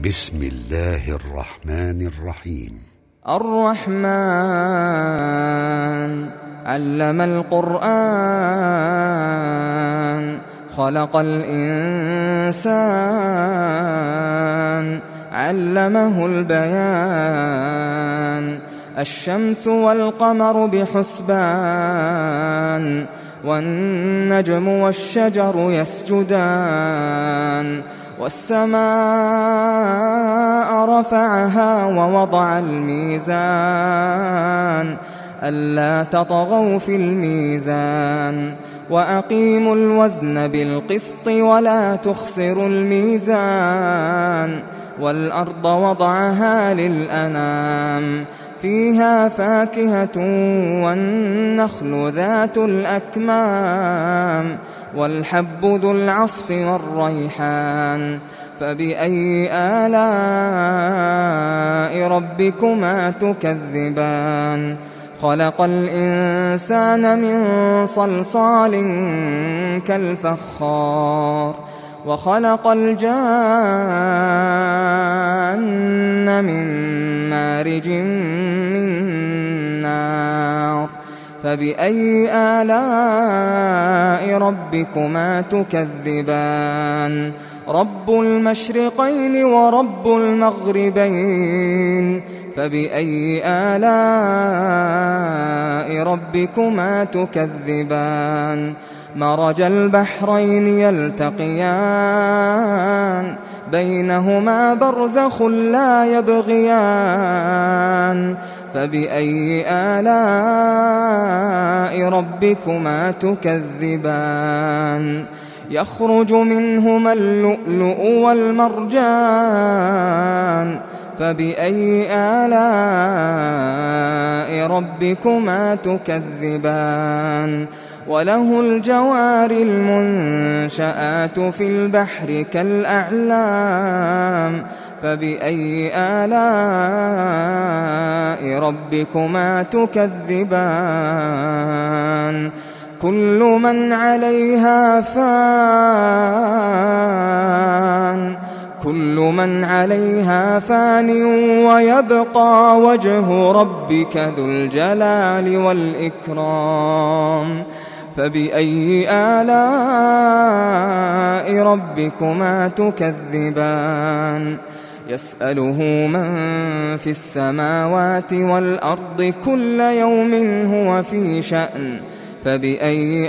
بسم الله الرحمن الرحيم. الرحمن علم القرآن خلق الإنسان علمه البيان الشمس والقمر بحسبان والنجم والشجر يسجدان والسماء رفعها ووضع الميزان ألا تطغوا في الميزان وأقيموا الوزن بالقسط ولا تخسروا الميزان والأرض وضعها للأنام فيها فاكهة والنخل ذات الأكمام والحب ذو العصف والريحان فبأي آلاء ربكما تكذبان خلق الإنسان من صلصال كالفخار وخلق الجان من مارج من نار فبأي آلاء ربكما تكذبان رب المشرقين ورب المغربين فبأي آلاء ربكما تكذبان مرج البحرين يلتقيان بينهما برزخ لا يبغيان فبأي آلاء ربكما تكذبان يخرج منهما اللؤلؤ والمرجان فبأي آلاء ربكما تكذبان وله الجوار المنشآت في البحر كالأعلام فبأي آلاء ربكما تكذبان كل من عليها فان ويبقى وجه ربك ذو الجلال والإكرام فبأي آلاء ربكما تكذبان يسأله من في السماوات والأرض كل يوم هو في شأن فبأي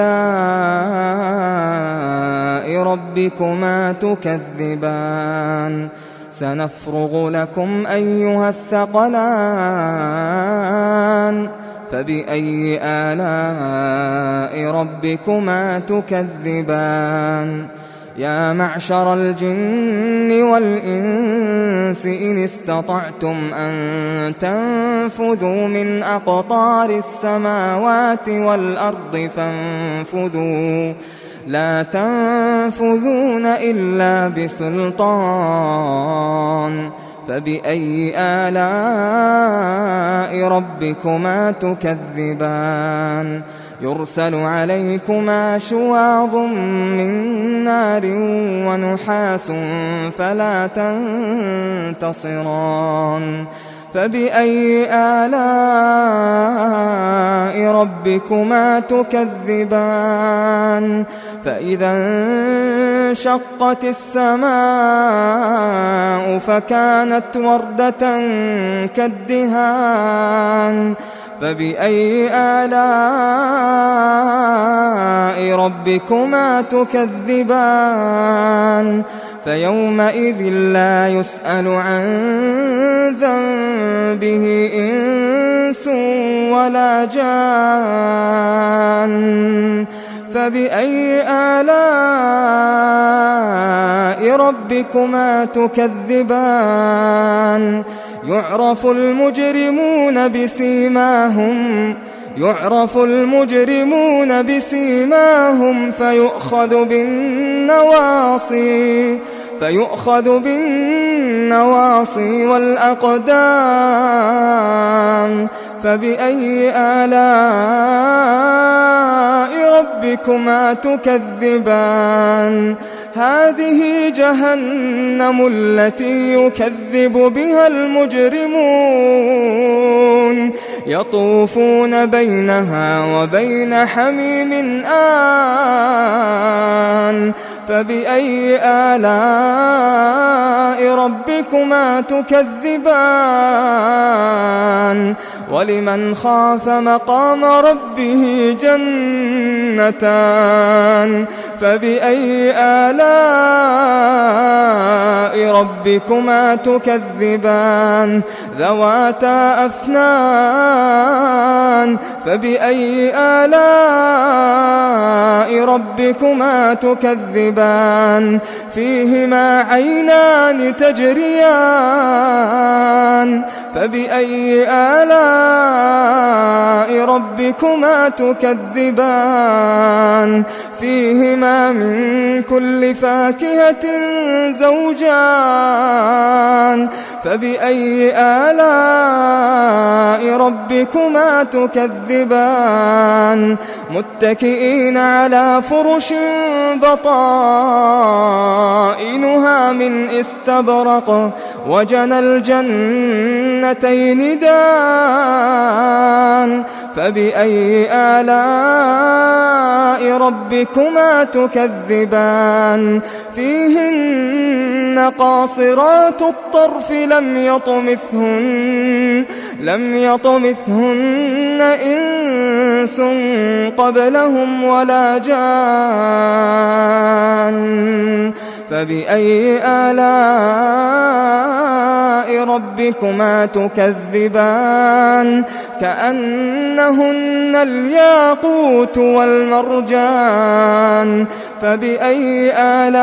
آلاء ربكما تكذبان سنفرغ لكم أيها الثقلان فبأي آلاء ربكما تكذبان يا معشر الجن والإنس إن استطعتم أن تنفذوا من أقطار السماوات والأرض فانفذوا لا تنفذون إلا بسلطان فبأي آلاء ربكما تكذبان يرسل عليكما شواظ من نار ونحاس فلا تنتصران فبأي آلاء ربكما تكذبان فإذا انشقت السماء فكانت وردة كالدهان فبأي آلاء ربكما تكذبان فيومئذ لا يسأل عن ذنبه إنس ولا جان فبأي آلاء ربكما تكذبان يعرف المجرمون بسيماهم فيؤخذ بالنواصي والأقدام فبأي آلاء ربكما تكذبان هذه جهنم التي يكذب بها المجرمون يطوفون بينها وبين حميم آن فبأي آلاء ربكما تكذبان ولمن خاف مقام ربه جنتان فبأي آلاء ربكما تكذبان ذواتا أفنان فبأي آلاء ربكما تكذبان فيهما عينان تجريان فبأي آلاء ربكما تكذبان فيهما من كل فاكهة زوجان فبأي آلاء ربكما تكذبان متكئين على فرش بطائنها من استبرق وجنى الجنتين دان فبأي آلاء ربكما تكذبان فيهن قاصرات الطرف لم يطمثهن إنس قبلهم ولا جان فبأي آلاء ربكما تكذبان كأنهن الياقوت والمرجان فبأي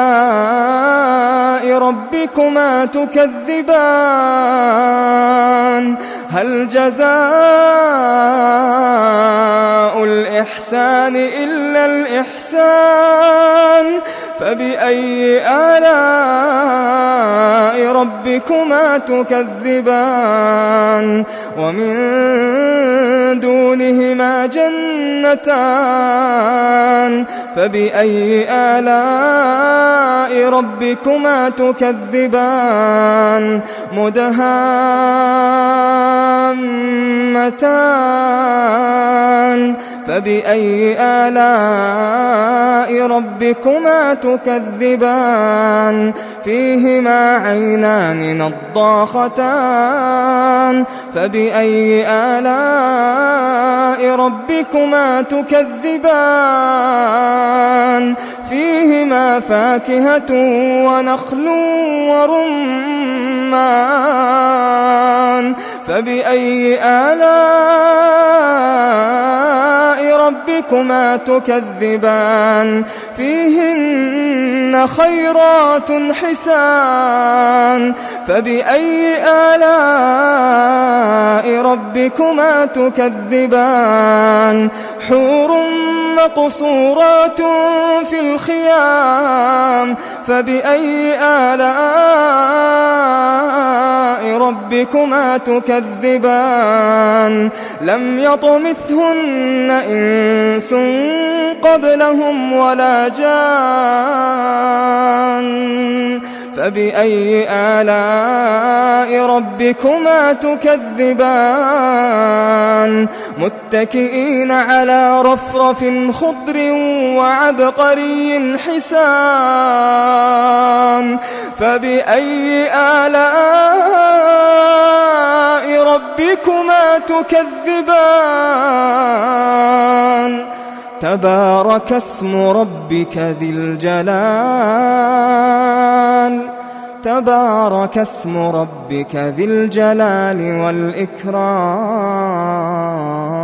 آلاء ربكما تكذبان هل جزاء الإحسان إلا الإحسان فبأي آلاء ربكما تكذبان ومن دونهما جنتان فبأي آلاء ربكما تكذبان مدهامتان فبأي آلاء ربكما تكذبان فيهما عينان نضاختان فبأي آلاء ربكما تكذبان فيهما فاكهة ونخل ورمان فبأي آلاء ربكما تكذبان فيهن خيرات حسان فبأي آلاء ربكما تكذبان حور مقصورات في الخيام فبأي آلاء ربكما تكذبان لم يطمثهن إنس قبلهم ولا جان فبأي آلاء ربكما تكذبان متكئين على رفرف خضر وعبقري حسان فبأي آلاء ربكما تكذبان تبارك اسم ربك ذي الجلال تبارك اسم ربك ذي الجلال والإكرام